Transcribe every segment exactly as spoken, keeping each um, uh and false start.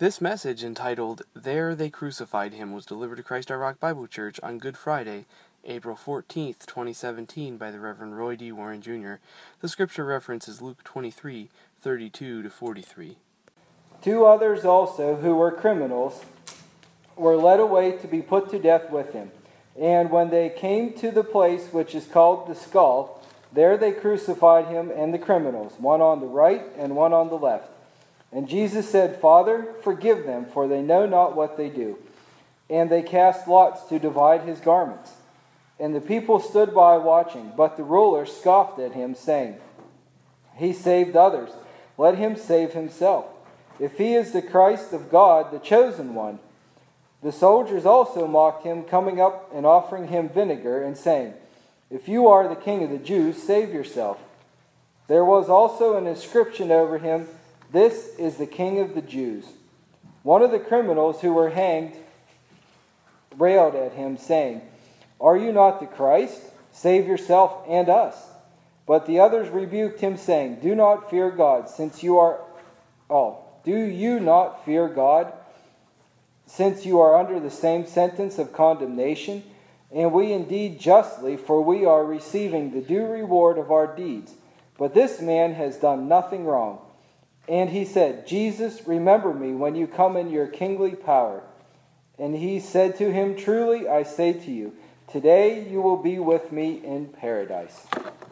This message, entitled There They Crucified Him, was delivered to Christ Our Rock Bible Church on Good Friday, April fourteenth, twenty seventeen, by the Reverend Roy D. Warren, Junior The scripture reference is Luke twenty-three, thirty-two to forty-three. Two others also, who were criminals, were led away to be put to death with him. And when they came to the place which is called the Skull, there they crucified him and the criminals, one on the right and one on the left. And Jesus said, Father, forgive them, for they know not what they do. And they cast lots to divide his garments. And the people stood by watching, but the ruler scoffed at him, saying, He saved others, let him save himself. If he is the Christ of God, the chosen one. The soldiers also mocked him, coming up and offering him vinegar, and saying, If you are the king of the Jews, save yourself. There was also an inscription over him, This is the King of the Jews. One of the criminals who were hanged railed at him, saying, Are you not the Christ? Save yourself and us. But the others rebuked him, saying, Do not fear God, since you are... Oh, do you not fear God, since you are under the same sentence of condemnation? And we indeed justly, for we are receiving the due reward of our deeds. But this man has done nothing wrong. And he said, Jesus, remember me when you come in your kingly power. And he said to him, Truly I say to you, today you will be with me in paradise.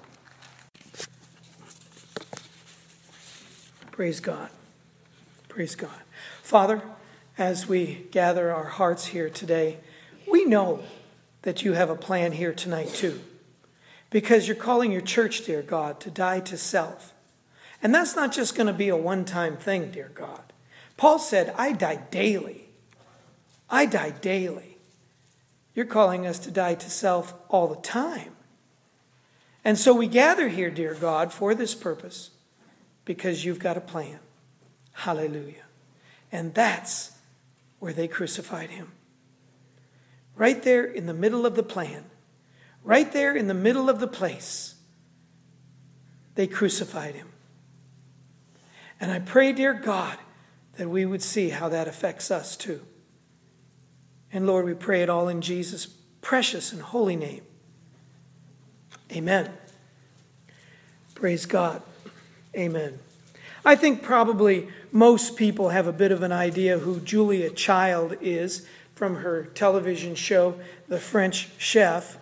Praise God. Praise God. Father, as we gather our hearts here today, we know that you have a plan here tonight too. Because you're calling your church, dear God, to die to self. And that's not just going to be a one-time thing, dear God. Paul said, I die daily. I die daily. You're calling us to die to self all the time. And so we gather here, dear God, for this purpose, because you've got a plan. Hallelujah. And that's where they crucified him. Right there in the middle of the plan. Right there in the middle of the place. They crucified him. And I pray, dear God, that we would see how that affects us too. And Lord, we pray it all in Jesus' precious and holy name. Amen. Praise God. Amen. I think probably most people have a bit of an idea who Julia Child is from her television show, The French Chef.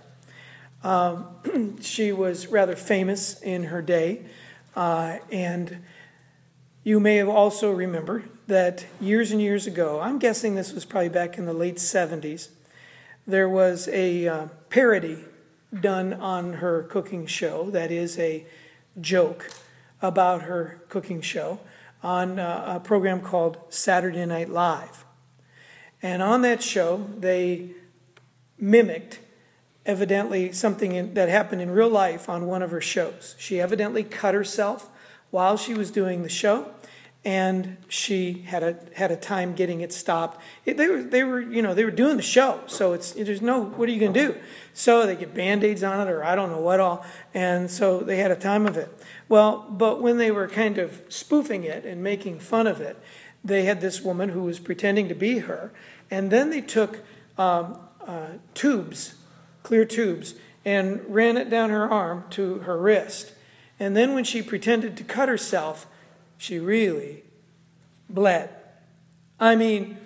Um, she was rather famous in her day. Uh, and you may have also remembered that years and years ago, I'm guessing this was probably back in the late seventies, there was a uh, parody done on her cooking show, that is a joke about her cooking show, on uh, a program called Saturday Night Live. And on that show, they mimicked evidently something in, that happened in real life on one of her shows. She evidently cut herself while she was doing the show, and she had a had a time getting it stopped. It, they were they were you know they were doing the show, so it's there's no what are you going to do? So they get Band-Aids on it, or I don't know what all, and so they had a time of it. Well, but when they were kind of spoofing it and making fun of it, they had this woman who was pretending to be her, and then they took um, uh, tubes, clear tubes, and ran it down her arm to her wrist. And then when she pretended to cut herself, she really bled. I mean,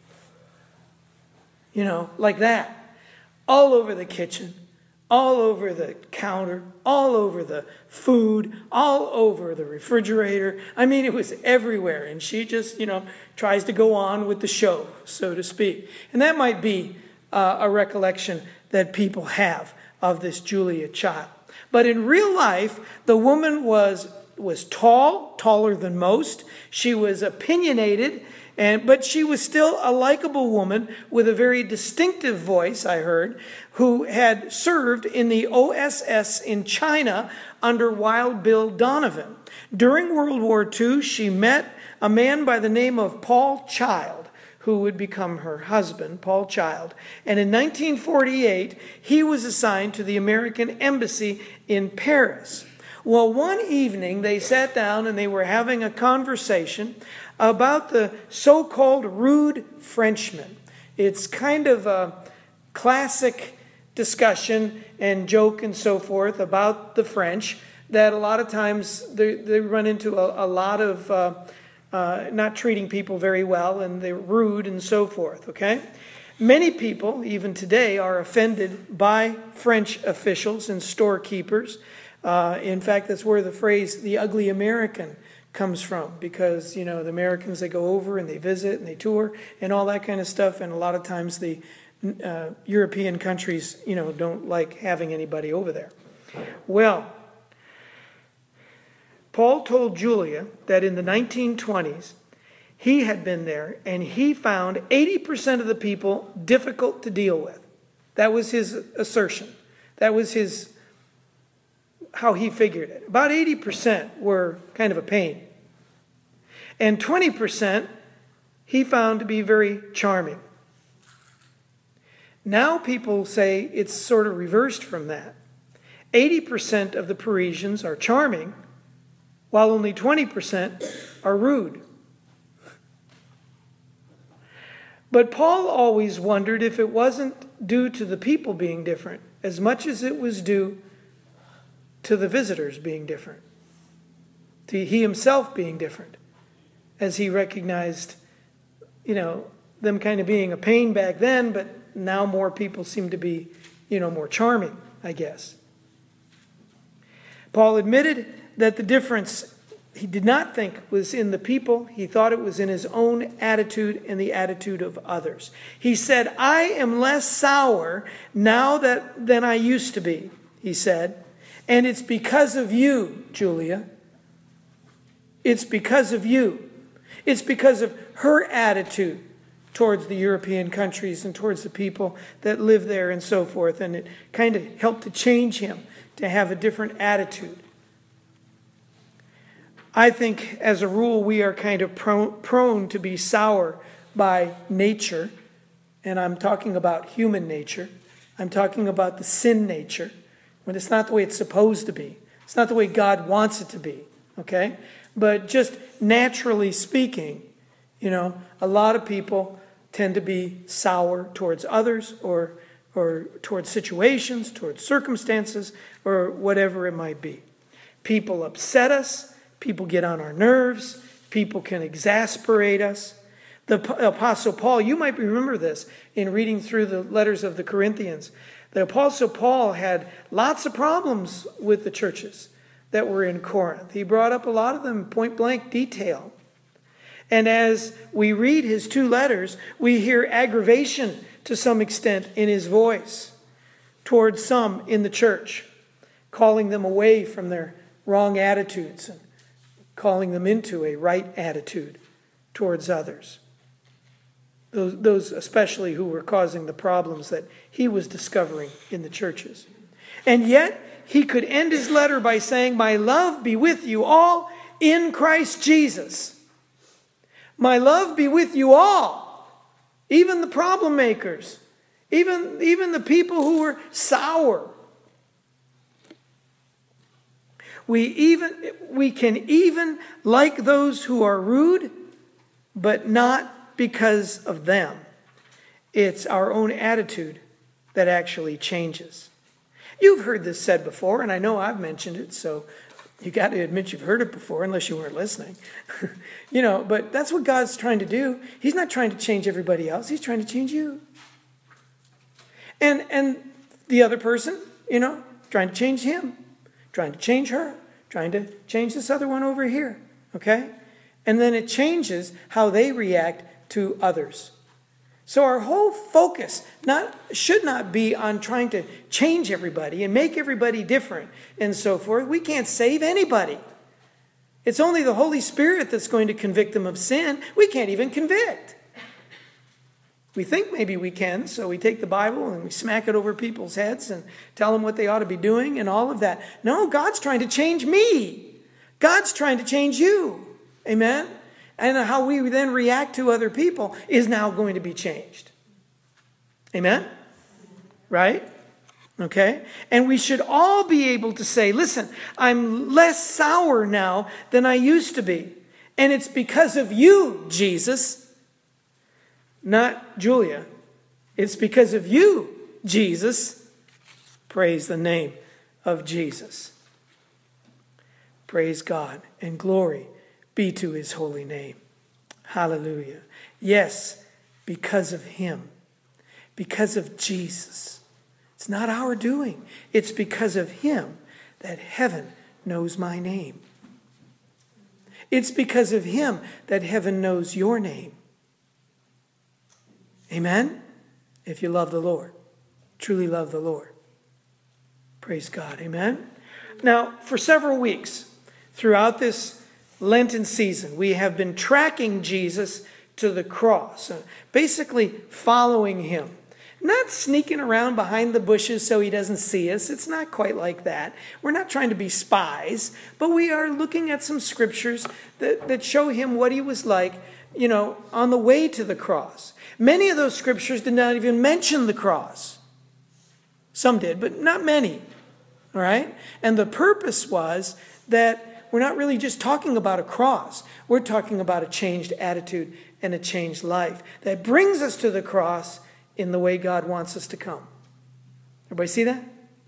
you know, like that. All over the kitchen, all over the counter, all over the food, all over the refrigerator. I mean, it was everywhere. And she just, you know, tries to go on with the show, so to speak. And that might be uh, a recollection that people have of this Julia Child. But in real life, the woman was was tall, taller than most. She was opinionated, and but she was still a likable woman with a very distinctive voice, I heard, who had served in the O S S in China under Wild Bill Donovan. During World War Two, she met a man by the name of Paul Child, who would become her husband, Paul Child. And in nineteen forty-eight, he was assigned to the American Embassy in Paris. Well, one evening they sat down and they were having a conversation about the so-called rude Frenchman. It's kind of a classic discussion and joke and so forth about the French that a lot of times they, they run into a, a lot of uh, uh, not treating people very well, and they're rude and so forth, okay? Many people, even today, are offended by French officials and storekeepers. Uh, in fact, that's where the phrase, the ugly American, comes from, because, you know, the Americans, they go over and they visit and they tour and all that kind of stuff, and a lot of times the uh, European countries, you know, don't like having anybody over there. Well, Paul told Julia that in the nineteen twenties, he had been there and he found eighty percent of the people difficult to deal with. That was his assertion. That was his how he figured it. About eighty percent were kind of a pain. And twenty percent he found to be very charming. Now people say it's sort of reversed from that. eighty percent of the Parisians are charming, while only twenty percent are rude. But Paul always wondered if it wasn't due to the people being different as much as it was due to the visitors being different, to he himself being different, as he recognized, you know, them kind of being a pain back then, but now more people seem to be, you know, more charming, I guess. Paul admitted that the difference he did not think was in the people. He thought it was in his own attitude and the attitude of others. He said, I am less sour now that, than I used to be, he said. And it's because of you, Julia. It's because of you. It's because of her attitude towards the European countries and towards the people that live there and so forth. And it kind of helped to change him to have a different attitude. I think, as a rule, we are kind of prone, prone to be sour by nature. And I'm talking about human nature. I'm talking about the sin nature. When it's not the way it's supposed to be. It's not the way God wants it to be. Okay? But just naturally speaking, you know, a lot of people tend to be sour towards others or, or towards situations, towards circumstances, or whatever it might be. People upset us. People get on our nerves. People can exasperate us. The Apostle Paul, you might remember this in reading through the letters of the Corinthians. The Apostle Paul had lots of problems with the churches that were in Corinth. He brought up a lot of them in point blank detail. And as we read his two letters, we hear aggravation to some extent in his voice towards some in the church, calling them away from their wrong attitudes and calling them into a right attitude towards others. Those, those especially who were causing the problems that he was discovering in the churches. And yet, he could end his letter by saying, my love be with you all in Christ Jesus. My love be with you all. Even the problem makers. Even, even the people who were sour. We even we can even like those who are rude, but not because of them. It's our own attitude that actually changes. You've heard this said before, and I know I've mentioned it, so you got to admit you've heard it before, unless you weren't listening. You know, but that's what God's trying to do. He's not trying to change everybody else. He's trying to change you. And and the other person, you know, trying to change him. Trying to change her, trying to change this other one over here, okay? And then it changes how they react to others. So our whole focus not should not be on trying to change everybody and make everybody different and so forth. We can't save anybody. It's only the Holy Spirit that's going to convict them of sin. We can't even convict. We think maybe we can, so we take the Bible and we smack it over people's heads and tell them what they ought to be doing and all of that. No, God's trying to change me. God's trying to change you. Amen? And how we then react to other people is now going to be changed. Amen? Right? Okay? And we should all be able to say, listen, I'm less sour now than I used to be. And it's because of you, Jesus, not Julia. It's because of you, Jesus. Praise the name of Jesus. Praise God and glory be to his holy name. Hallelujah. Yes, because of him. Because of Jesus. It's not our doing. It's because of him that heaven knows my name. It's because of him that heaven knows your name. Amen? If you love the Lord. Truly love the Lord. Praise God. Amen? Now, for several weeks throughout this Lenten season, we have been tracking Jesus to the cross. Basically following him. Not sneaking around behind the bushes so he doesn't see us. It's not quite like that. We're not trying to be spies, but we are looking at some scriptures that, that show him what he was like, you know, on the way to the cross. Many of those scriptures did not even mention the cross. Some did, but not many. All right? And the purpose was that we're not really just talking about a cross. We're talking about a changed attitude and a changed life that brings us to the cross in the way God wants us to come. Everybody see that?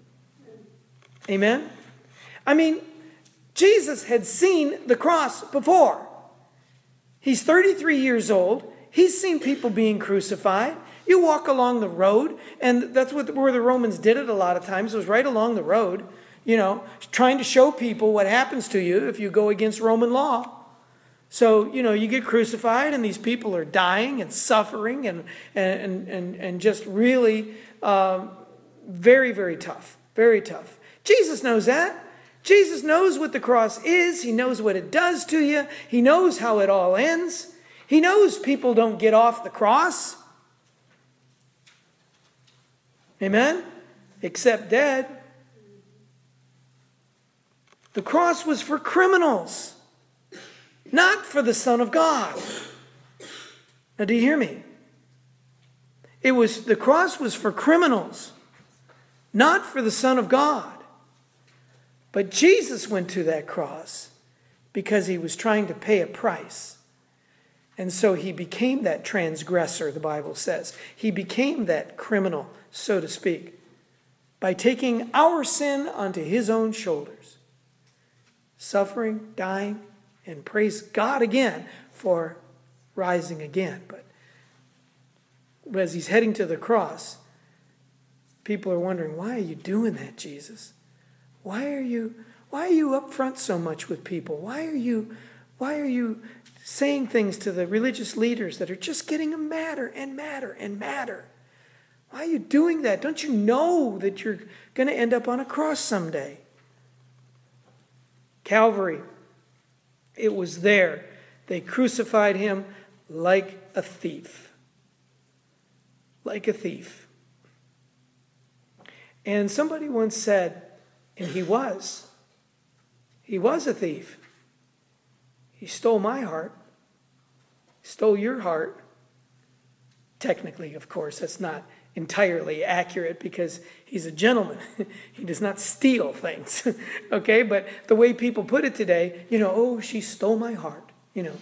Amen? I mean, Jesus had seen the cross before. He's thirty-three years old. He's seen people being crucified. You walk along the road, and that's what where the Romans did it a lot of times. It was right along the road, you know, trying to show people what happens to you if you go against Roman law. So, you know, you get crucified and these people are dying and suffering and and and, and just really um, very, very tough. Very tough. Jesus knows that. Jesus knows what the cross is. He knows what it does to you. He knows how it all ends. He knows people don't get off the cross. Amen? Except dead. The cross was for criminals. Not for the Son of God. Now, do you hear me? It was, the cross was for criminals, not for the Son of God. But Jesus went to that cross because he was trying to pay a price. And so he became that transgressor, the Bible says. He became that criminal, so to speak, by taking our sin onto his own shoulders. Suffering, dying, and praise God again for rising again. But as he's heading to the cross, people are wondering, why are you doing that, Jesus? Why are you why are you up front so much with people? Why are you why are you saying things to the religious leaders that are just getting them madder and madder and madder? Why are you doing that? Don't you know that you're going to end up on a cross someday? Calvary. It was there. They crucified him like a thief. Like a thief. And somebody once said, and he was, he was a thief. He stole my heart. He stole your heart. Technically, of course, that's not entirely accurate because he's a gentleman. He does not steal things. Okay, but the way people put it today, you know, oh, she stole my heart, you know.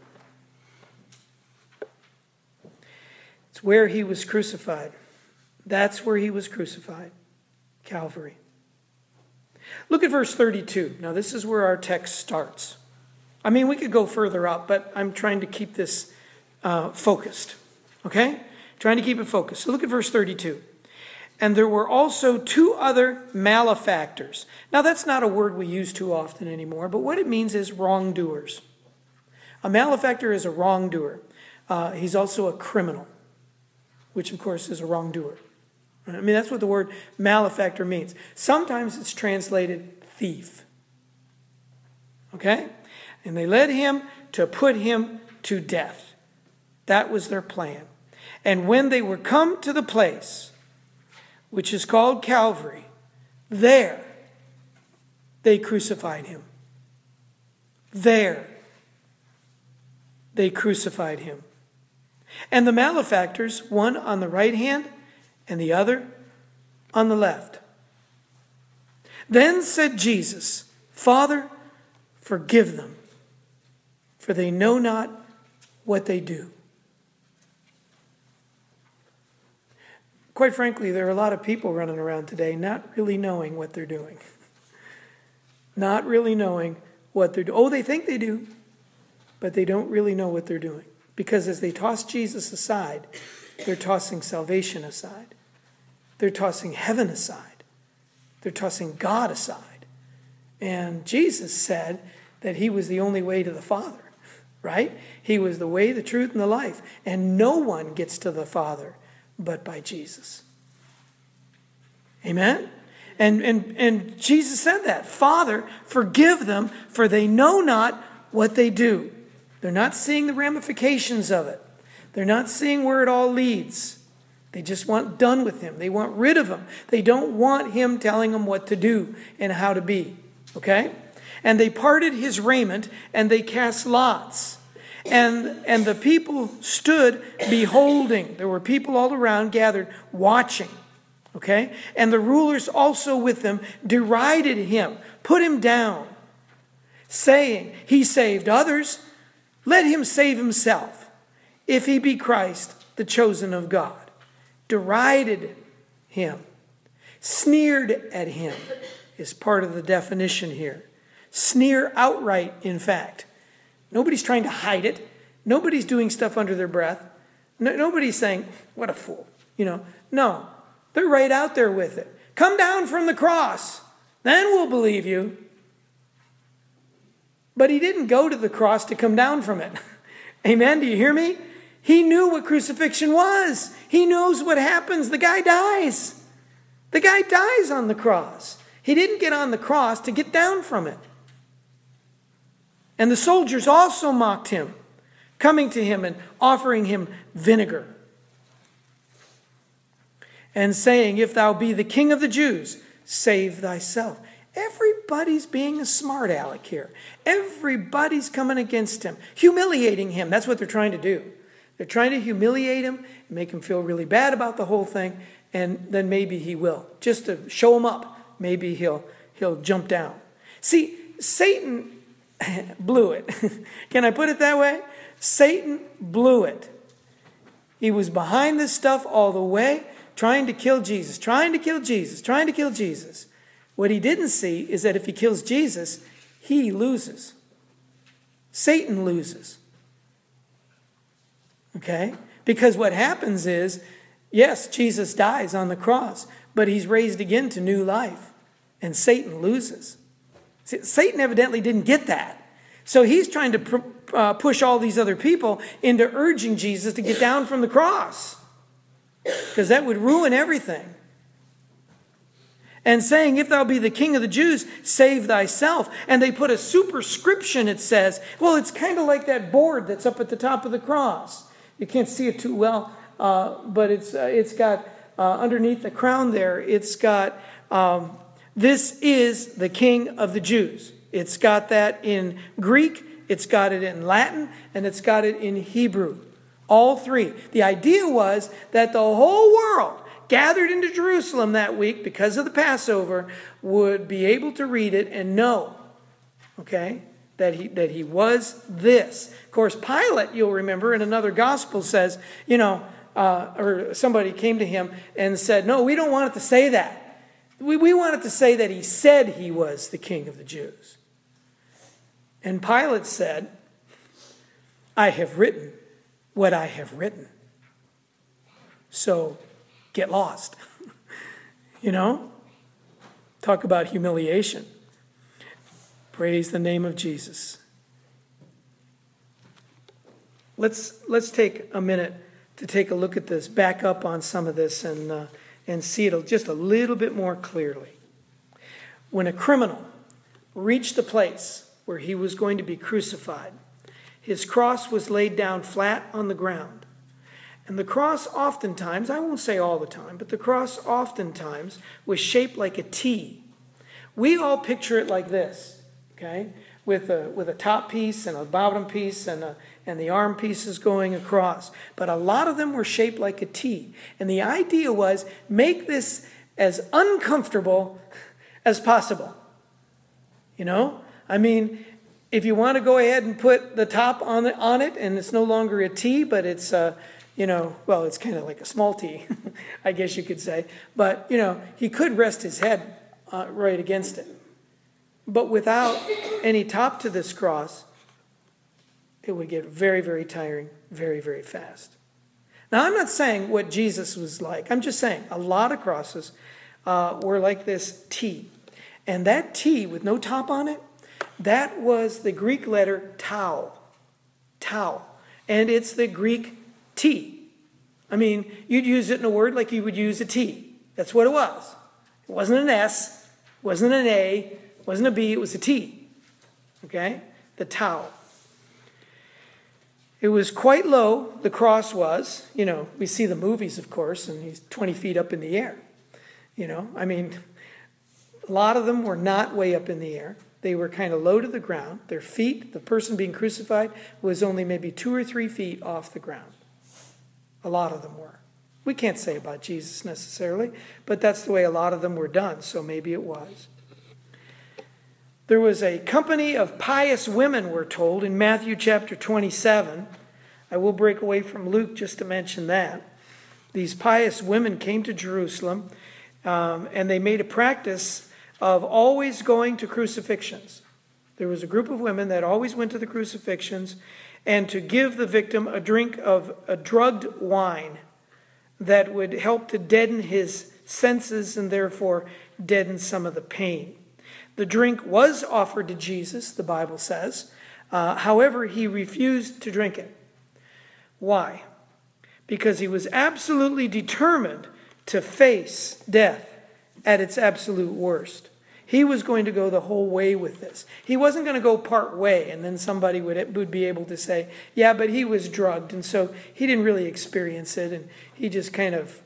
It's where he was crucified. That's where he was crucified. Calvary. Look at verse thirty-two. Now, this is where our text starts. I mean, we could go further up, but I'm trying to keep this uh, focused. Okay? Trying to keep it focused. So look at verse thirty-two. And there were also two other malefactors. Now, that's not a word we use too often anymore, but what it means is wrongdoers. A malefactor is a wrongdoer. Uh, he's also a criminal, which, of course, is a wrongdoer. I mean, that's what the word malefactor means. Sometimes it's translated thief. Okay? And they led him to put him to death. That was their plan. And when they were come to the place, which is called Calvary, there they crucified him. There they crucified him. And the malefactors, one on the right hand and the other on the left. Then said Jesus, Father, forgive them, for they know not what they do. Quite frankly, there are a lot of people running around today not really knowing what they're doing. Not really knowing what they're doing. Oh, they think they do, but they don't really know what they're doing. Because as they toss Jesus aside, they're tossing salvation aside. They're tossing heaven aside. They're tossing God aside. And Jesus said that he was the only way to the Father, right? He was the way, the truth, and the life. And no one gets to the Father but by Jesus. Amen? And, and, and Jesus said that. Father, forgive them, for they know not what they do. They're not seeing the ramifications of it. They're not seeing where it all leads. They just want done with him. They want rid of him. They don't want him telling them what to do and how to be. Okay? And they parted his raiment, and they cast lots. And, and the people stood beholding. There were people all around gathered watching. Okay? And the rulers also with them derided him, put him down, saying, he saved others. Let him save himself, if he be Christ, the chosen of God. Derided him. Sneered at him is part of the definition here. Sneer outright, in fact. Nobody's trying to hide it. Nobody's doing stuff under their breath. No, nobody's saying, what a fool. You know, no. They're right out there with it. Come down from the cross. Then we'll believe you. But he didn't go to the cross to come down from it. Amen? Do you hear me? He knew what crucifixion was. He knows what happens. The guy dies. The guy dies on the cross. He didn't get on the cross to get down from it. And the soldiers also mocked him, coming to him and offering him vinegar. And saying, if thou be the king of the Jews, save thyself. Everybody's being a smart aleck here. Everybody's coming against him, humiliating him. That's what they're trying to do. They're trying to humiliate him, make him feel really bad about the whole thing, and then maybe he will. Just to show him up, maybe he'll, he'll jump down. See, Satan blew it. Can I put it that way? Satan blew it. He was behind this stuff all the way, trying to kill Jesus, trying to kill Jesus, trying to kill Jesus. What he didn't see is that if he kills Jesus, he loses. Satan loses. Okay? Because what happens is, yes, Jesus dies on the cross, but he's raised again to new life. And Satan loses. See, Satan evidently didn't get that. So he's trying to pr- uh, push all these other people into urging Jesus to get down from the cross. Because that would ruin everything. And saying, if thou be the king of the Jews, save thyself. And they put a superscription, it says. Well, it's kind of like that board that's up at the top of the cross. You can't see it too well, uh, but it's uh, it's got uh, underneath the crown there, it's got, um, this is the king of the Jews. It's got that in Greek, it's got it in Latin, and it's got it in Hebrew. All three. The idea was that the whole world gathered into Jerusalem that week because of the Passover would be able to read it and know, okay, that he that he was this. Of course, Pilate, you'll remember, in another gospel says, you know, uh, or somebody came to him and said, no, we don't want it to say that. We, we want it to say that he said he was the king of the Jews. And Pilate said, I have written what I have written. So get lost. You know? Talk about humiliation. Praise the name of Jesus. Let's let's take a minute to take a look at this, back up on some of this, and uh, and see it just a little bit more clearly. When a criminal reached the place where he was going to be crucified, his cross was laid down flat on the ground. And the cross oftentimes, I won't say all the time, but the cross oftentimes was shaped like a T. We all picture it like this, okay? With a, with a top piece and a bottom piece and, a, and the arm pieces going across. But a lot of them were shaped like a T. And the idea was, make this as uncomfortable as possible. You know? I mean, If you want to go ahead and put the top on the, on it, and it's no longer a T, but it's uh, you know, well, it's kind of like a small T, I guess you could say. But you know, he could rest his head uh, right against it. But without any top to this cross, it would get very, very tiring, very, very fast. Now, I'm not saying what Jesus was like. I'm just saying a lot of crosses uh, were like this T. And that T with no top on it, that was the Greek letter tau. Tau. And it's the Greek T. I mean, you'd use it in a word like you would use a T. That's what it was. It wasn't an S. It wasn't an A. It wasn't a B. It was a T. Okay? The tau. It was quite low, the cross was. You know, we see the movies, of course, and he's twenty feet up in the air. You know, I mean, a lot of them were not way up in the air. They were kind of low to the ground. Their feet, the person being crucified, was only maybe two or three feet off the ground. A lot of them were. We can't say about Jesus necessarily, but that's the way a lot of them were done, so maybe it was. There was a company of pious women, we're told, in Matthew chapter twenty-seven. I will break away from Luke just to mention that. These pious women came to Jerusalem, um, and they made a practice of always going to crucifixions. There was a group of women that always went to the crucifixions and to give the victim a drink of a drugged wine that would help to deaden his senses and therefore deaden some of the pain. The drink was offered to Jesus, the Bible says. Uh, however, he refused to drink it. Why? Because he was absolutely determined to face death at its absolute worst. He was going to go the whole way with this. He wasn't going to go part way and then somebody would, would be able to say, yeah, but he was drugged and so he didn't really experience it and he just kind of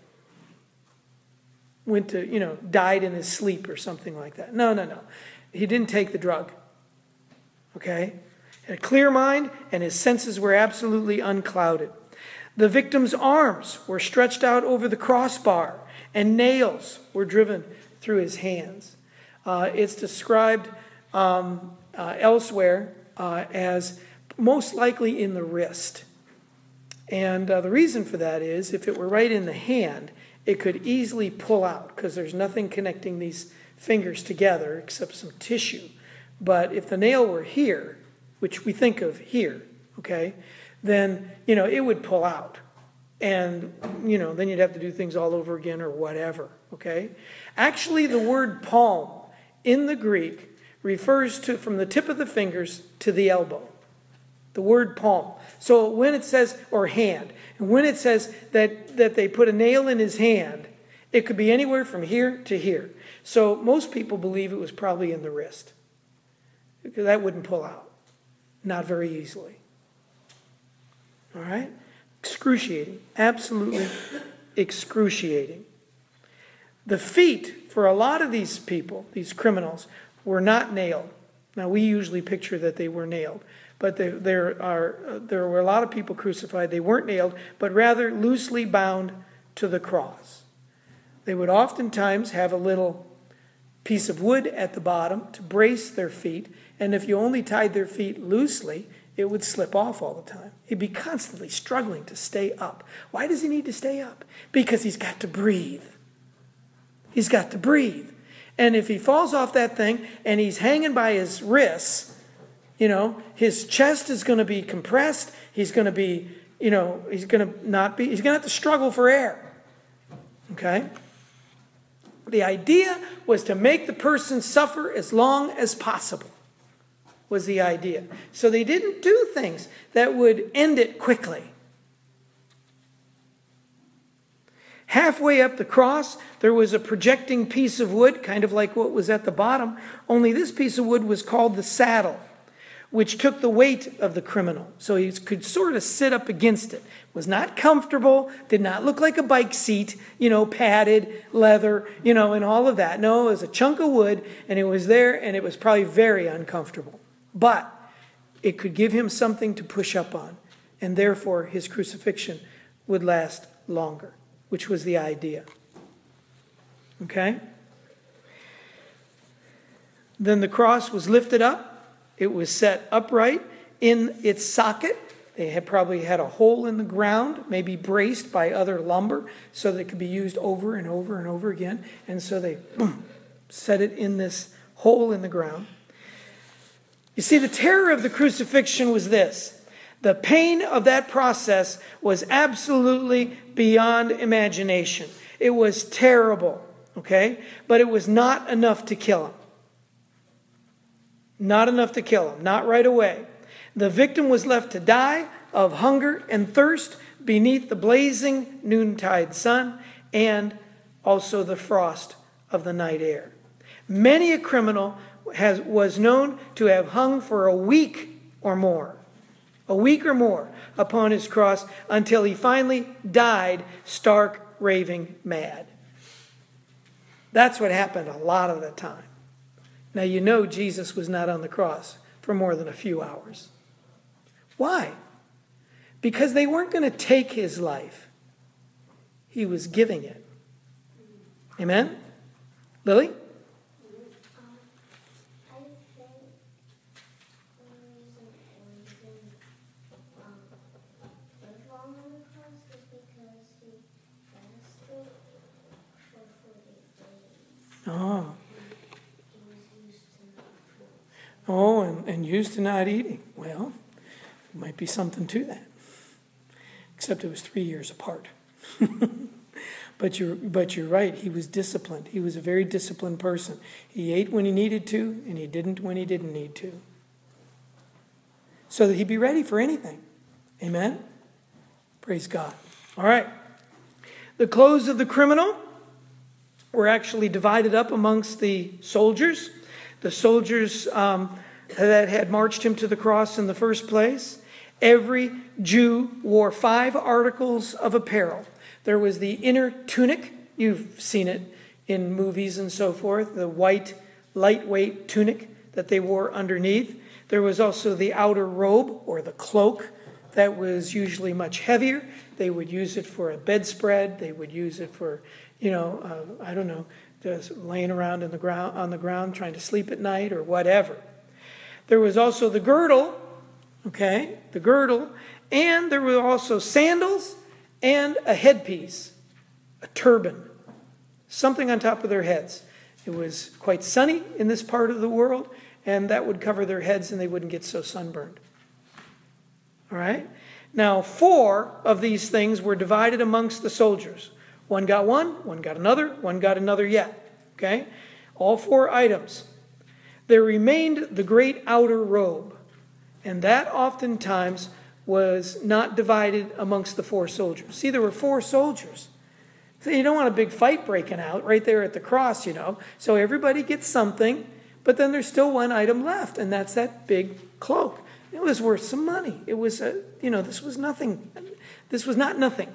went to, you know, died in his sleep or something like that. No, no, no. He didn't take the drug. Okay? He had a clear mind and his senses were absolutely unclouded. The victim's arms were stretched out over the crossbar and nails were driven through his hands. Uh, it's described um, uh, elsewhere uh, as most likely in the wrist. And uh, the reason for that is if it were right in the hand, it could easily pull out because there's nothing connecting these fingers together except some tissue. But if the nail were here, which we think of here, okay, then, you know, it would pull out. And, you know, then you'd have to do things all over again or whatever, okay? Actually, the word palm in the Greek refers to from the tip of the fingers to the elbow. The word palm. So when it says, or hand, and when it says that, that they put a nail in his hand, it could be anywhere from here to here. So most people believe it was probably in the wrist. Because that wouldn't pull out. Not very easily. All right? Excruciating. Absolutely excruciating. The feet, for a lot of these people, these criminals, were not nailed. Now, we usually picture that they were nailed. But there, there, are, uh, there were a lot of people crucified. They weren't nailed, but rather loosely bound to the cross. They would oftentimes have a little piece of wood at the bottom to brace their feet. And if you only tied their feet loosely, it would slip off all the time. He'd be constantly struggling to stay up. Why does he need to stay up? Because he's got to breathe. He's got to breathe. And if he falls off that thing and he's hanging by his wrists, you know, his chest is going to be compressed. He's going to be, you know, he's going to not be, he's going to have to struggle for air. Okay? The idea was to make the person suffer as long as possible. Was the idea. So they didn't do things that would end it quickly. Halfway up the cross, there was a projecting piece of wood, kind of like what was at the bottom, only this piece of wood was called the saddle, which took the weight of the criminal. So he could sort of sit up against it. Was not comfortable, did not look like a bike seat, you know, padded, leather, you know, and all of that. No, it was a chunk of wood, and it was there, and it was probably very uncomfortable. But it could give him something to push up on, and therefore his crucifixion would last longer, which was the idea. Okay? Then the cross was lifted up, It was set upright in its socket. They had probably had a hole in the ground, maybe braced by other lumber, so that it could be used over and over and over again. And so they boom, set it in this hole in the ground. You see, the terror of the crucifixion was this. The pain of that process was absolutely beyond imagination. It was terrible, okay? But it was not enough to kill him. Not enough to kill him, not right away. The victim was left to die of hunger and thirst beneath the blazing noontide sun and also the frost of the night air. Many a criminal has, was known to have hung for a week or more, a week or more upon his cross until he finally died stark, raving mad. That's what happened a lot of the time. Now, you know Jesus was not on the cross for more than a few hours. Why? Because they weren't going to take his life. He was giving it. Amen? Lily? Oh. Oh, and, and used to not eating. Well, there might be something to that. Except it was three years apart. But you're, but you're right. He was disciplined. He was a very disciplined person. He ate when he needed to, and he didn't when he didn't need to. So that he'd be ready for anything. Amen? Praise God. All right. The clothes of the criminal were actually divided up amongst the soldiers. The soldiers um, that had marched him to the cross in the first place. Every Jew wore five articles of apparel. There was the inner tunic. You've seen it in movies and so forth. The white, lightweight tunic that they wore underneath. There was also the outer robe or the cloak that was usually much heavier. They would use it for a bedspread. They would use it for, you know, uh, I don't know, just laying around in the ground, on the ground trying to sleep at night or whatever. There was also the girdle, okay, the girdle, and there were also sandals and a headpiece, a turban, something on top of their heads. It was quite sunny in this part of the world, and that would cover their heads and they wouldn't get so sunburned. All right? Now, four of these things were divided amongst the soldiers. One got one, one got another, one got another yet. Okay? All four items. There remained the great outer robe, and that oftentimes was not divided amongst the four soldiers. See, there were four soldiers. So you don't want a big fight breaking out right there at the cross, you know. So everybody gets something, but then there's still one item left, and that's that big cloak. It was worth some money. It was, a, you know, this was nothing. This was not nothing.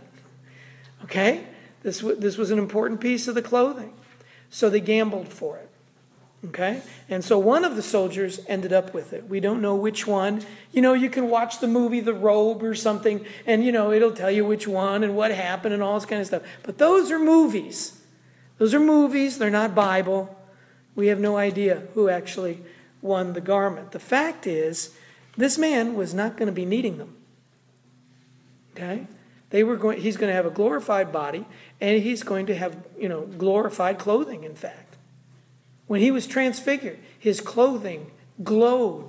Okay? This, w- this was an important piece of the clothing. So they gambled for it. Okay? And so one of the soldiers ended up with it. We don't know which one. You know, you can watch the movie The Robe or something, and, you know, it'll tell you which one and what happened and all this kind of stuff. But those are movies. Those are movies. They're not Bible. We have no idea who actually won the garment. The fact is, this man was not going to be needing them. Okay? They were going, he's going to have a glorified body, and he's going to have, you know, glorified clothing, in fact. When he was transfigured, his clothing glowed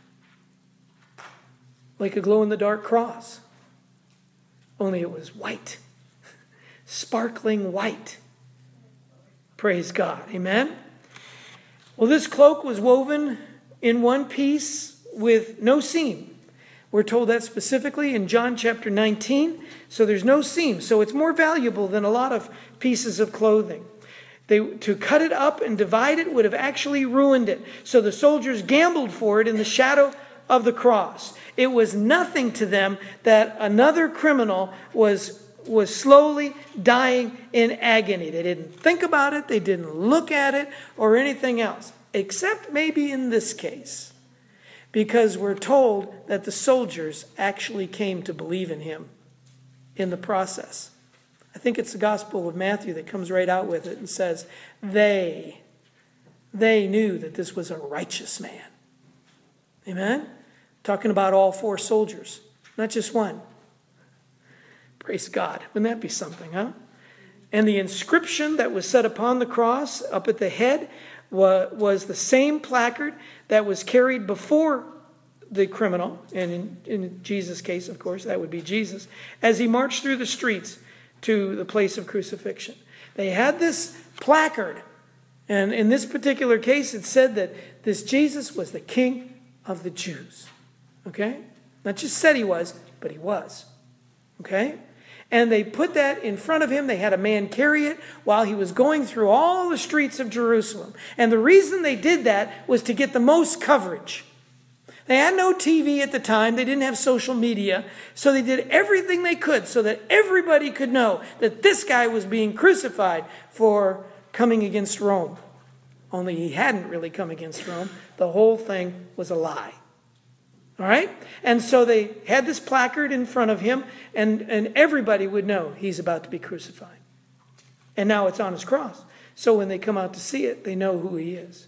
like a glow-in-the-dark cross. Only it was white. Sparkling white. Praise God. Amen? Well, this cloak was woven in one piece with no seam. We're told that specifically in John chapter nineteen. So there's no seam. So it's more valuable than a lot of pieces of clothing. They, to cut it up and divide it would have actually ruined it. So the soldiers gambled for it in the shadow of the cross. It was nothing to them that another criminal was, was slowly dying in agony. They didn't think about it. They didn't look at it or anything else. Except maybe in this case. Because we're told that the soldiers actually came to believe in him in the process. I think it's the Gospel of Matthew that comes right out with it and says, they, they knew that this was a righteous man. Amen? Talking about all four soldiers, not just one. Praise God. Wouldn't that be something, huh? And the inscription that was set upon the cross up at the head was the same placard that was carried before the criminal, and in, in Jesus' case, of course, that would be Jesus, as he marched through the streets to the place of crucifixion. They had this placard, and in this particular case, it said that this Jesus was the King of the Jews. Okay? Not just said he was, but he was. Okay? And they put that in front of him. They had a man carry it while he was going through all the streets of Jerusalem. And the reason they did that was to get the most coverage. They had no T V at the time. They didn't have social media. So they did everything they could so that everybody could know that this guy was being crucified for coming against Rome. Only he hadn't really come against Rome. The whole thing was a lie. All right? And so they had this placard in front of him, and, and everybody would know he's about to be crucified. And now it's on his cross. So when they come out to see it, they know who he is.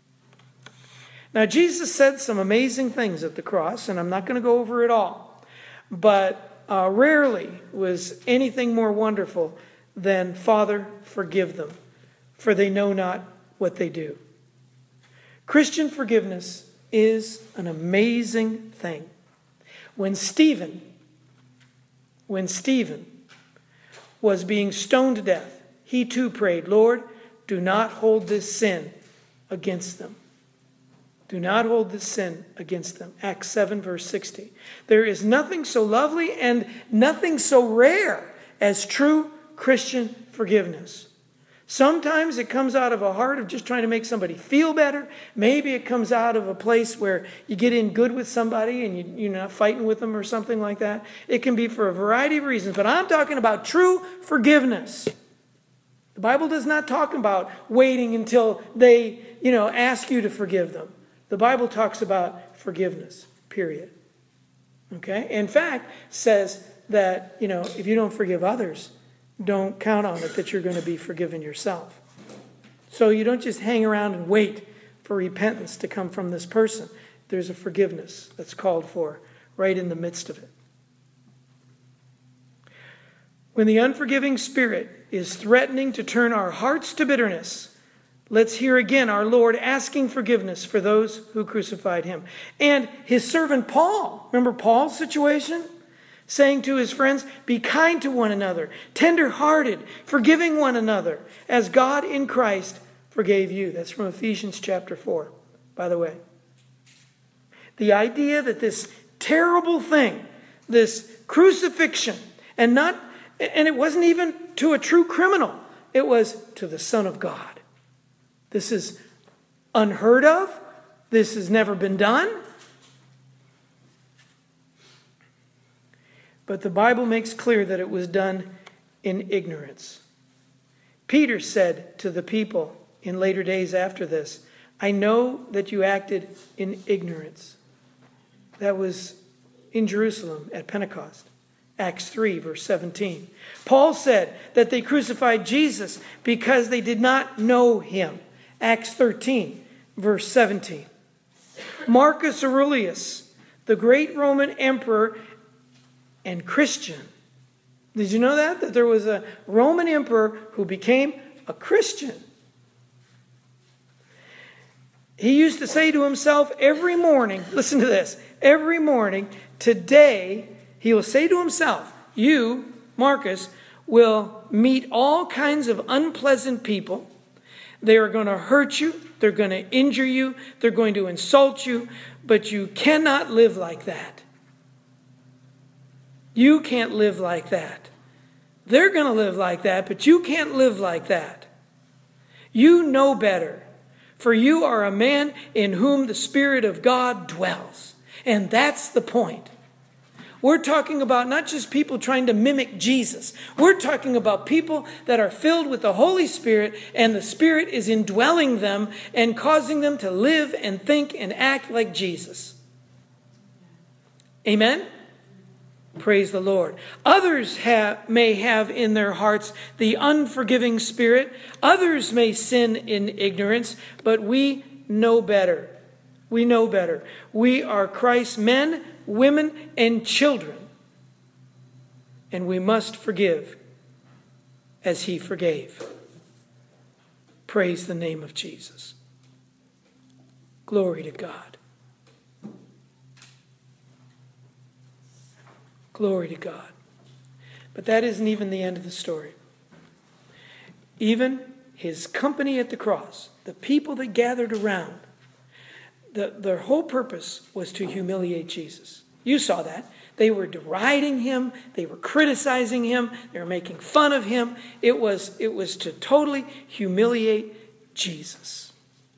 Now, Jesus said some amazing things at the cross, and I'm not going to go over it all. But uh, rarely was anything more wonderful than, Father, forgive them, for they know not what they do. Christian forgiveness is an amazing thing. When Stephen, when Stephen was being stoned to death, he too prayed, Lord, do not hold this sin against them. Do not hold this sin against them. Acts seven, verse sixty. There is nothing so lovely and nothing so rare as true Christian forgiveness. Sometimes it comes out of a heart of just trying to make somebody feel better. Maybe it comes out of a place where you get in good with somebody and you, you're not fighting with them or something like that. It can be for a variety of reasons. But I'm talking about true forgiveness. The Bible does not talk about waiting until they, you know, ask you to forgive them. The Bible talks about forgiveness, period. Okay? In fact, says that, you know, if you don't forgive others, don't count on it that you're going to be forgiven yourself. So you don't just hang around and wait for repentance to come from this person. There's a forgiveness that's called for right in the midst of it. When the unforgiving spirit is threatening to turn our hearts to bitterness, let's hear again our Lord asking forgiveness for those who crucified him. And his servant Paul, remember Paul's situation? Saying to his friends, be kind to one another, tender-hearted, forgiving one another, as God in Christ forgave you. That's from Ephesians chapter four, by the way. The idea that this terrible thing, this crucifixion, and not, and it wasn't even to a true criminal, it was to the Son of God. This is unheard of. This has never been done. But the Bible makes clear that it was done in ignorance. Peter said to the people in later days after this, I know that you acted in ignorance. That was in Jerusalem at Pentecost. Acts three, verse seventeen. Paul said that they crucified Jesus because they did not know him. Acts thirteen, verse seventeen. Marcus Aurelius, the great Roman emperor and Christian. Did you know that? That there was a Roman emperor who became a Christian. He used to say to himself every morning, listen to this, every morning, today, he will say to himself, you, Marcus, will meet all kinds of unpleasant people. They are going to hurt you. They're going to injure you. They're going to insult you. But you cannot live like that. You can't live like that. They're going to live like that, but you can't live like that. You know better, for you are a man in whom the Spirit of God dwells. And that's the point. We're talking about not just people trying to mimic Jesus. We're talking about people that are filled with the Holy Spirit, and the Spirit is indwelling them and causing them to live and think and act like Jesus. Amen? Praise the Lord. Others have, may have in their hearts the unforgiving spirit. Others may sin in ignorance, but we know better. We know better. We are Christ's men, women, and children. And we must forgive as he forgave. Praise the name of Jesus. Glory to God. Glory to God. But that isn't even the end of the story. Even his company at the cross, the people that gathered around, the, their whole purpose was to humiliate Jesus. You saw that. They were deriding him. They were criticizing him. They were making fun of him. It was, it was to totally humiliate Jesus.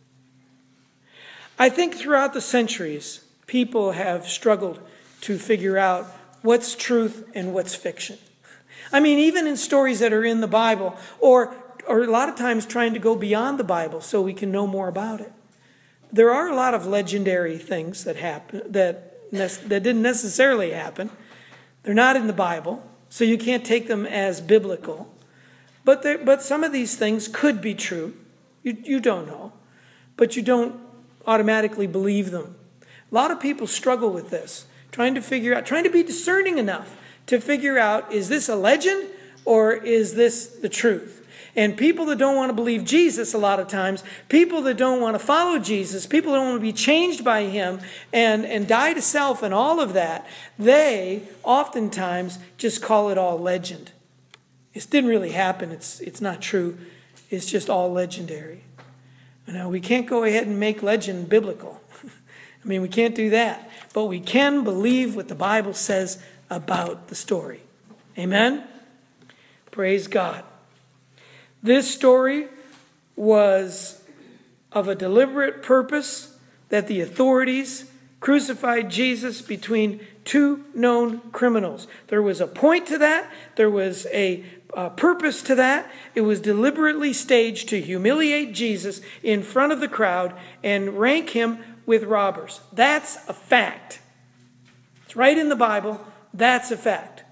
I think throughout the centuries, people have struggled to figure out what's truth and what's fiction. I mean, even in stories that are in the Bible, or, or a lot of times trying to go beyond the Bible so we can know more about it. There are a lot of legendary things that happen that that didn't necessarily happen. They're not in the Bible, so you can't take them as biblical. But there, but some of these things could be true. You you don't know, but you don't automatically believe them. A lot of people struggle with this, trying to figure out, trying to be discerning enough to figure out, is this a legend or is this the truth? And people that don't want to believe Jesus a lot of times, people that don't want to follow Jesus, people that don't want to be changed by him and, and die to self and all of that, they oftentimes just call it all legend. It didn't really happen. It's, it's not true. It's just all legendary. Now, we can't go ahead and make legend biblical. I mean, we can't do that. But we can believe what the Bible says about the story. Amen? Praise God. This story was of a deliberate purpose that the authorities crucified Jesus between two known criminals. There was a point to that. There was a uh, purpose to that. It was deliberately staged to humiliate Jesus in front of the crowd and rank him with robbers. That's a fact. It's right in the Bible. That's a fact.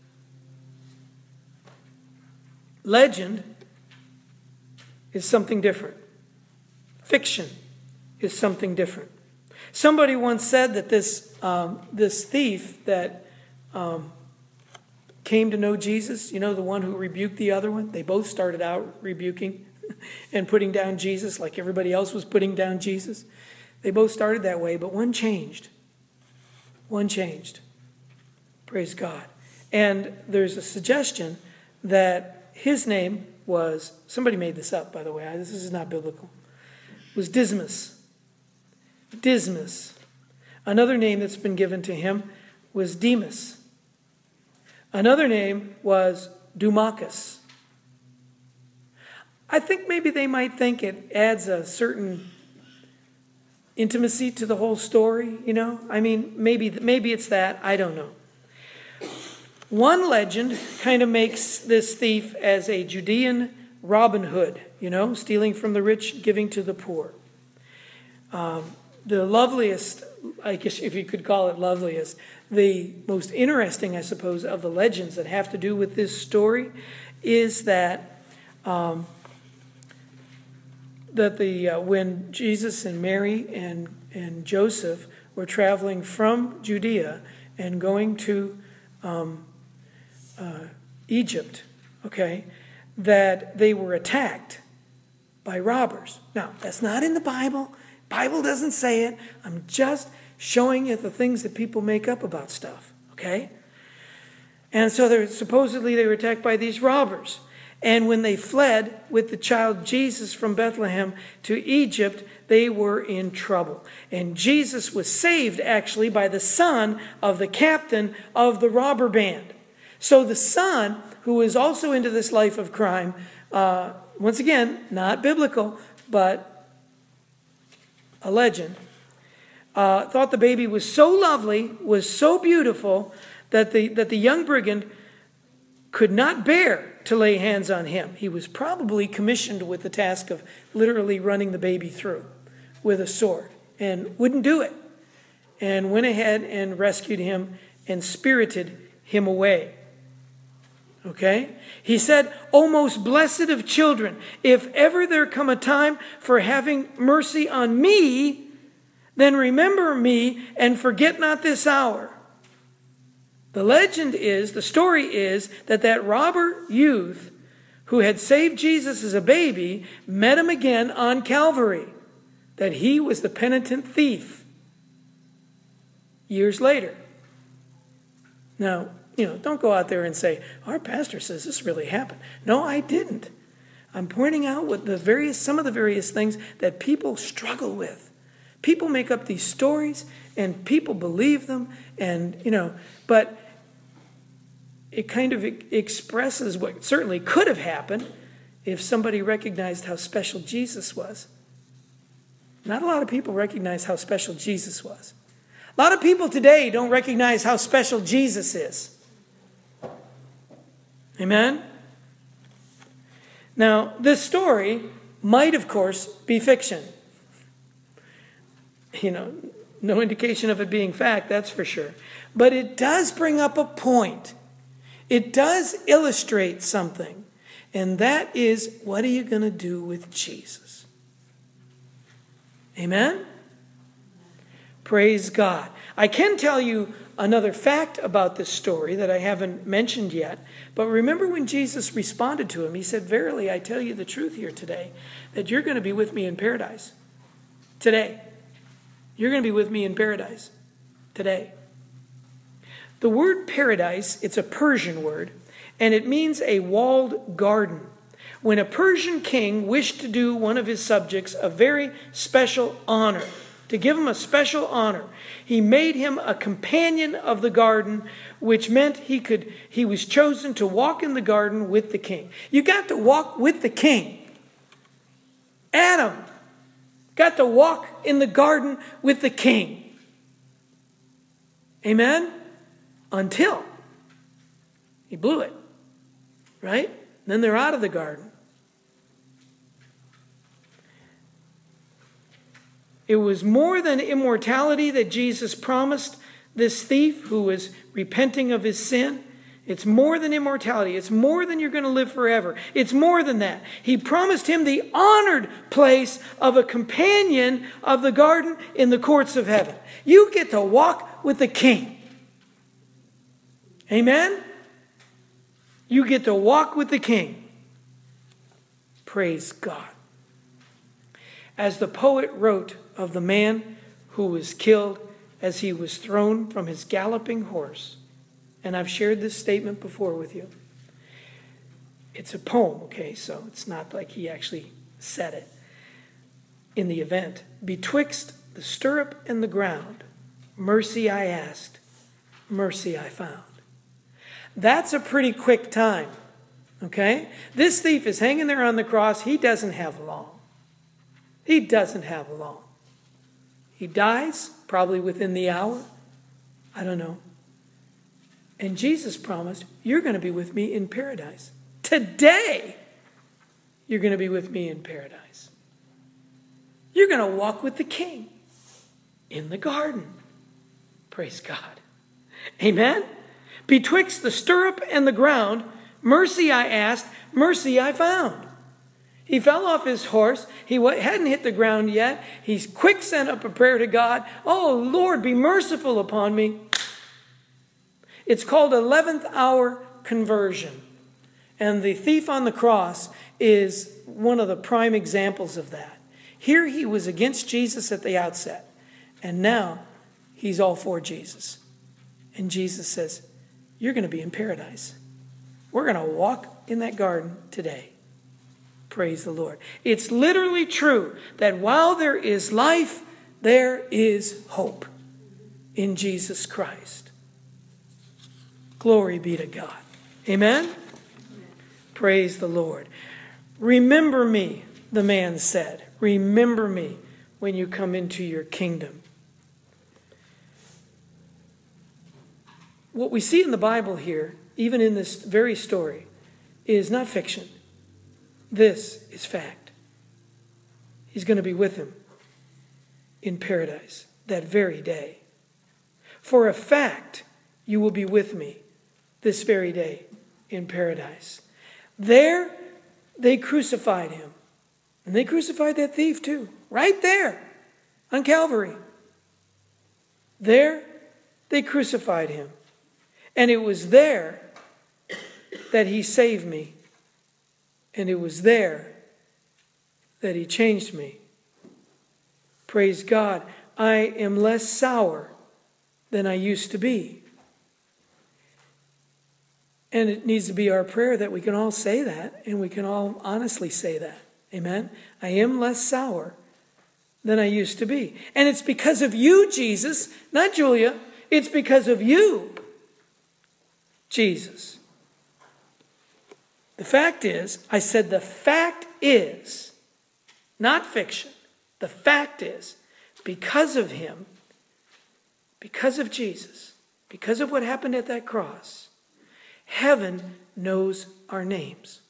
Legend is something different. Fiction is something different. Somebody once said that this um, this thief that um, came to know Jesus, you know, the one who rebuked the other one, they both started out rebuking and putting down Jesus like everybody else was putting down Jesus. They both started that way, but one changed. One changed. Praise God. And there's a suggestion that his name was, somebody made this up, by the way, this is not biblical, was Dismas. Dismas. Another name that's been given to him was Demas. Another name was Dumachus. I think maybe they might think it adds a certain intimacy to the whole story, you know? I mean, maybe maybe it's that, I don't know. One legend kind of makes this thief as a Judean Robin Hood, you know, stealing from the rich, giving to the poor. Um, the loveliest, I guess if you could call it loveliest, the most interesting, I suppose, of the legends that have to do with this story is that um, that the uh, when Jesus and Mary and, and Joseph were traveling from Judea and going to um, Uh, Egypt, okay, that they were attacked by robbers. Now, that's not in the Bible. Bible doesn't say it. I'm just showing you the things that people make up about stuff, okay? And so they're supposedly they were attacked by these robbers. And when they fled with the child Jesus from Bethlehem to Egypt, they were in trouble. And Jesus was saved, actually, by the son of the captain of the robber band. So the son, who is also into this life of crime, uh, once again, not biblical, but a legend, uh, thought the baby was so lovely, was so beautiful, that the, that the young brigand could not bear to lay hands on him. He was probably commissioned with the task of literally running the baby through with a sword, and wouldn't do it, and went ahead and rescued him and spirited him away. Okay? He said, "O most blessed of children, if ever there come a time for having mercy on me, Then remember me and forget not this hour. The legend is, the story is, that that robber youth who had saved Jesus as a baby met him again on Calvary. That he was the penitent thief years later. Now, you know, don't go out there and say, our pastor says this really happened. No, I didn't. I'm pointing out what the various, some of the various things that people struggle with. People make up these stories and people believe them, and, you know, but it kind of expresses what certainly could have happened if somebody recognized how special Jesus was. Not a lot of people recognize how special Jesus was. A lot of people today don't recognize how special Jesus is. Amen? Now, this story might, of course, be fiction. You know, no indication of it being fact, that's for sure. But it does bring up a point. It does illustrate something. And that is, what are you going to do with Jesus? Amen? Praise God. I can tell you another fact about this story that I haven't mentioned yet. But remember when Jesus responded to him, he said, verily, I tell you the truth here today, that you're going to be with me in paradise. Today. You're going to be with me in paradise. Today. The word paradise, it's a Persian word, and it means a walled garden. When a Persian king wished to do one of his subjects a very special honor, to give him a special honor, he made him a companion of the garden, which meant he could he was chosen to walk in the garden with the king. You got to walk with the king. Adam got to walk in the garden with the king. Amen? Until he blew it. Right? Then they're out of the garden. It was more than immortality that Jesus promised this thief who was repenting of his sin. It's more than immortality. It's more than you're going to live forever. It's more than that. He promised him the honored place of a companion of the garden in the courts of heaven. You get to walk with the king. Amen? You get to walk with the king. Praise God. As the poet wrote of the man who was killed as he was thrown from his galloping horse, and I've shared this statement before with you. It's a poem, okay, so it's not like he actually said it. In the event, betwixt the stirrup and the ground, mercy I asked, mercy I found. That's a pretty quick time, okay? This thief is hanging there on the cross. He doesn't have long. He doesn't have long. He dies, probably within the hour. I don't know. And Jesus promised, you're going to be with me in paradise. Today, you're going to be with me in paradise. You're going to walk with the king in the garden. Praise God. Amen? Betwixt the stirrup and the ground, mercy I asked, mercy I found. He fell off his horse. He hadn't hit the ground yet. He's quick sent up a prayer to God. Oh, Lord, be merciful upon me. It's called eleventh hour conversion. And the thief on the cross is one of the prime examples of that. Here he was against Jesus at the outset. And now he's all for Jesus. And Jesus says, you're going to be in paradise. We're going to walk in that garden today. Praise the Lord. It's literally true that while there is life, there is hope in Jesus Christ. Glory be to God. Amen? Praise the Lord. Remember me, the man said. Remember me when you come into your kingdom. What we see in the Bible here, even in this very story, is not fiction. This is fact. He's going to be with him in paradise that very day. For a fact, you will be with me this very day in paradise. There, they crucified him. And they crucified that thief too. Right there on Calvary. There they crucified him. And it was there that he saved me. And it was there that he changed me. Praise God. I am less sour than I used to be. And it needs to be our prayer that we can all say that, and we can all honestly say that. Amen? I am less sour than I used to be. And it's because of you, Jesus, not Julia. It's because of you, Jesus. The fact is, I said the fact is, not fiction. The fact is, because of him, because of Jesus, because of what happened at that cross, heaven knows our names.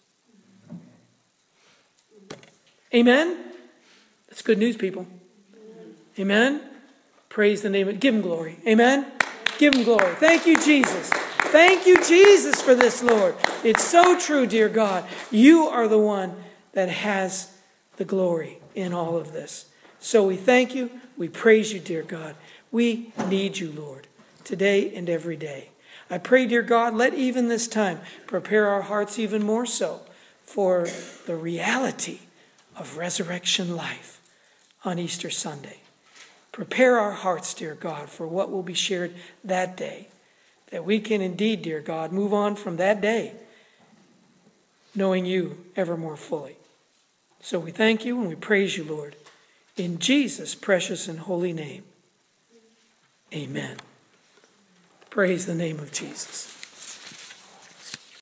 Amen? That's good news, people. Amen? Praise the name of, give him glory. Amen? Give him glory. Thank you, Jesus. Thank you, Jesus, for this, Lord. It's so true, dear God. You are the one that has the glory in all of this. So we thank you. We praise you, dear God. We need you, Lord, today and every day. I pray, dear God, let even this time prepare our hearts even more so for the reality of resurrection life on Easter Sunday. Prepare our hearts, dear God, for what will be shared that day, that we can indeed, dear God, move on from that day, knowing you ever more fully. So we thank you and we praise you, Lord, in Jesus' precious and holy name. Amen. Praise the name of Jesus.